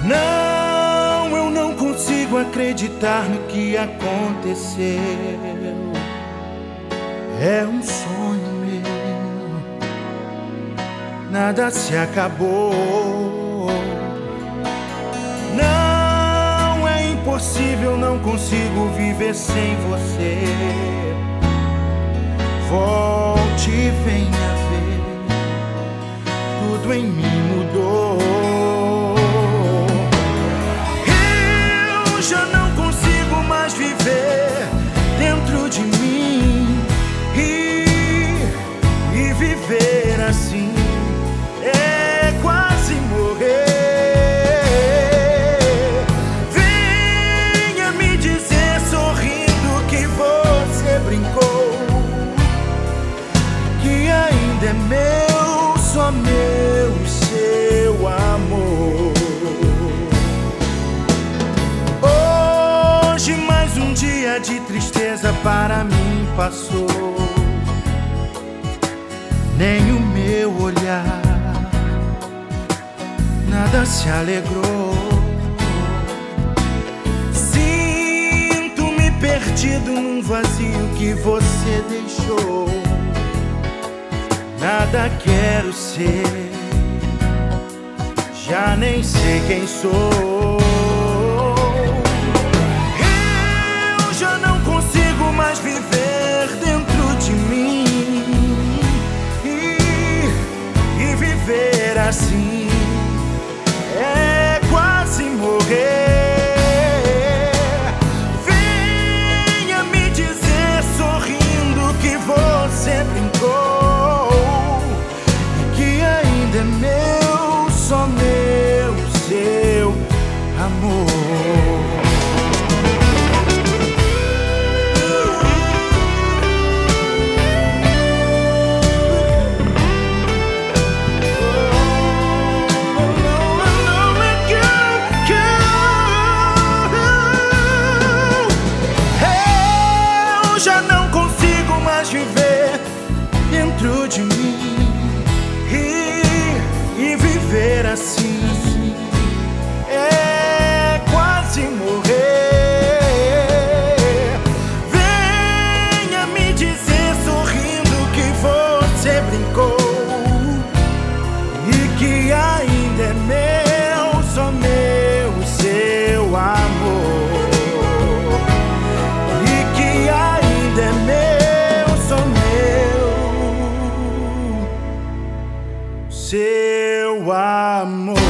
Não, eu não consigo acreditar no que aconteceu. É um sonho meu, nada se acabou. Não, é impossível, não consigo viver sem você. Volte e venha ver, tudo em mim mudou. Eu já não consigo mais viver dentro de mim, e viver assim é quase morrer. Venha me dizer sorrindo que você brincou, que ainda é meu, só meu e seu amor. Hoje mais um dia de tristeza para mim passou. Nem o meu olhar, nada se alegrou. Sinto-me perdido num vazio que você deixou. Nada quero ser, já nem sei quem sou. Eu já não consigo mais viver dentro de mim, e viver assim é quase morrer. Venha me dizer sorrindo que você brincou, que ainda é meu, só meu, seu amor. Já não consigo mais viver dentro de mim, e viver assim é quase morrer. Venha me dizer sorrindo que você brincou, e que ainda é meu, só meu e seu amor. Seu amor.